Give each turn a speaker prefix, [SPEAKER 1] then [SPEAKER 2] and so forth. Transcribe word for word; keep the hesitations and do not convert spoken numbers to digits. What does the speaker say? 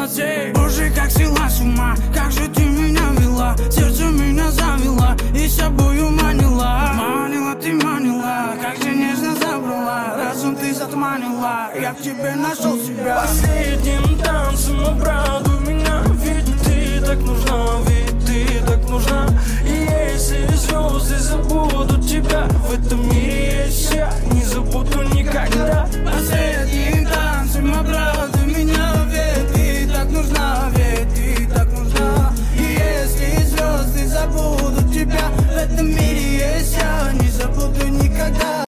[SPEAKER 1] глазей. Боже, как свела с ума, как же ты меня вела. Сердце меня завела и с собою манила. Манила ты, манила, как же нежно забрала. Разум ты затманила, я в тебе нашел себя.
[SPEAKER 2] Последним танцем обрадуй меня, ведь ты так нужна.